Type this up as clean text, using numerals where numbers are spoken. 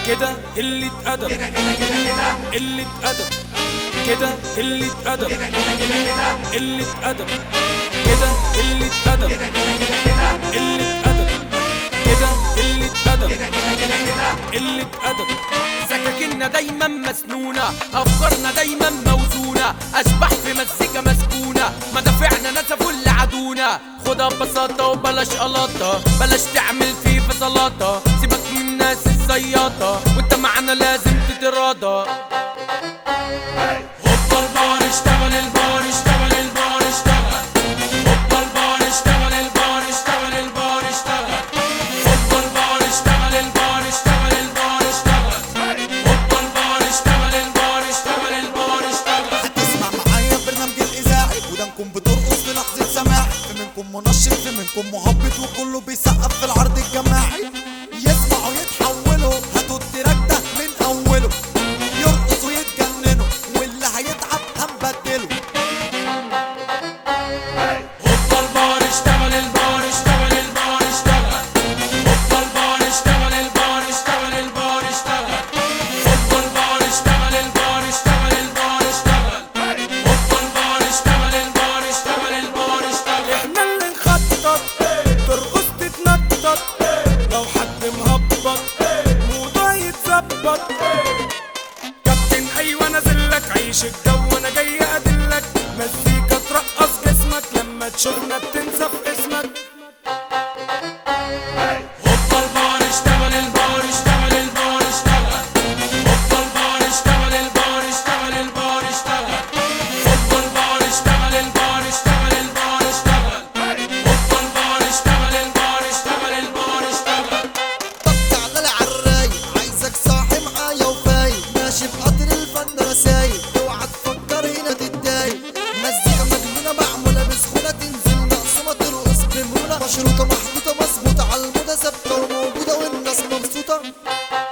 كده قلة أدب، قلة أدب، كده قلة أدب، قلة أدب، كده قلة أدب، قلة أدب، كده قلة أدب، قلة أدب. سكاكيننا دايما مسنونة، أفكارنا دايما موزونة، أشباح في مزيكا مسكونة، مدافعنا نسفوا اللي عدونا. خدها ببساطة وبلاش قلاطة، بلاش تعمل فيه بسلاطة، سيبك من الناس الزياطة وانت معانا لازم تتراضى. هوبا البار اشتغل، البار اشتغل، البار اشتغل، هوبا البار اشتغل، البار اشتغل، البار اشتغل، هوبا البار اشتغل، البار اشتغل، البار اشتغل، هوبا البار اشتغل، البار اشتغل، البار اشتغل. هتسمع معايا برنامج الإذاعي ودانكم بترقص في لحظة سماع، في منكم منشط في منكم مهبط وكله بيسقف في العرض الجماعي. يسمعوا يتحولوا هاتوا التراك ده من أوله، يرقصوا يتجننوا واللي هيتعب هنبدله. هوبا البار اشتغل، البار اشتغل، البار اشتغل، هوبا البار اشتغل، البار اشتغل، البار اشتغل، هوبا البار اشتغل، البار اشتغل، البار اشتغل، هوبا البار اشتغل، البار اشتغل، البار اشتغل. احنا اللي نخطط ترقص تتنطط، لو حد مهبط موضوع يتظبط. كابتن ايوه نازلك، عيش الجو انا جاي ادلك، مزيكا ترقص جسمك لما تشوفنا بتنسى في اسمك. هوبا البار اشتغل، البار اشتغل، البار اشتغل، هوبا البار اشتغل، البار اشتغل، البار اشتغل، هوبا البار اشتغل، البار اشتغل، البار اشتغل، هوبا البار اشتغل، البار اشتغل، البار اشتغل. طب تعالى عالرايق، عايزك صاحي معايا وفايق، ماشي بقدر الفن رسايل، اوعى تفكر هنا تتضايق. مزيكا مجنونة معمولة بسهولة، تنزل مقسومة ترقص بمرونة، مشروطة محطوطة مظبوطة على الموضة، ثابتة وموجودة والناس مبسوطة.